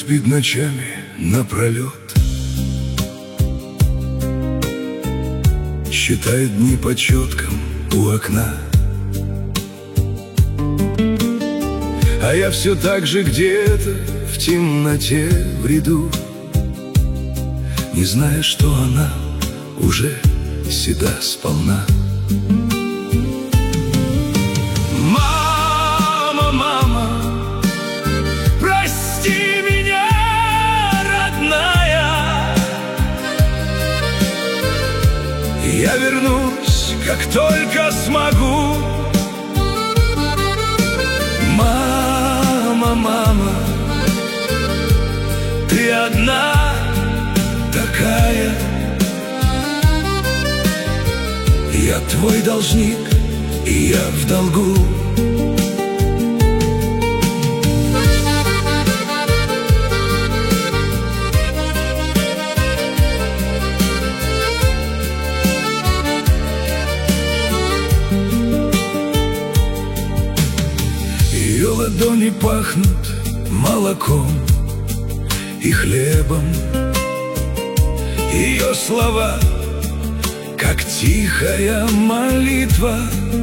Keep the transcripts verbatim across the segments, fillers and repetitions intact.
спит ночами напролет, считает дни по четкам у окна. А я все так же где-то в темноте бреду, не зная, что она уже седа сполна. Мама, мама, прости меня, родная, я вернусь, как только смогу. Мама, мама, ты одна такая, я твой должник, и я в долгу. Ее ладони пахнут молоком и хлебом, ее слова как тихая молитва.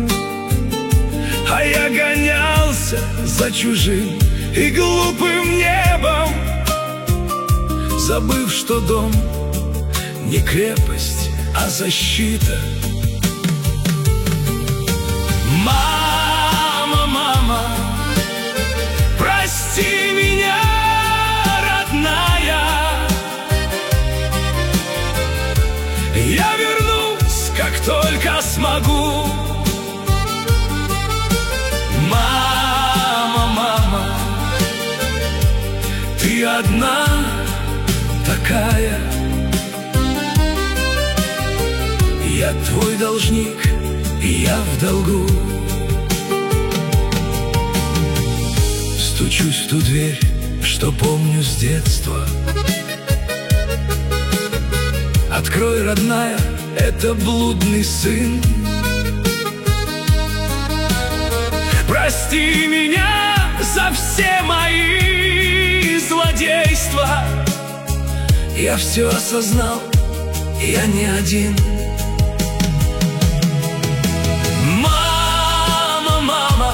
А я гонялся за чужим и глупым небом, забыв, что дом не крепость, а защита. Мама, мама, прости меня, родная, я вернусь, как только смогу. Мама, мама, ты одна такая, я твой должник, и я в долгу. Стучусь в ту дверь, что помню с детства. Открой, родная, это блудный сын. Прости меня за все мои злодейства. Я все осознал, я не один. Мама, мама,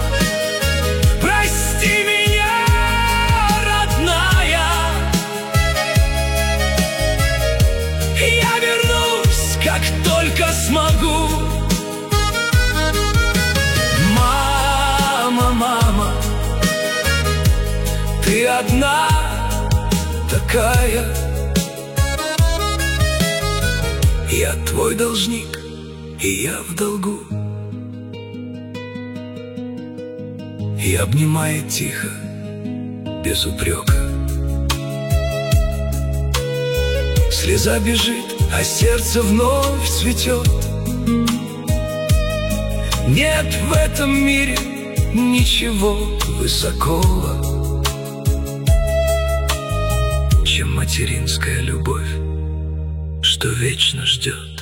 прости меня, родная, я вернусь, как только смогу. Мама, мама, ты одна такая, я твой должник, и я в долгу. И обнимает тихо, без упрека. Слеза бежит, а сердце вновь цветет. Нет в этом мире ничего высокого, чем материнская любовь, что вечно ждет.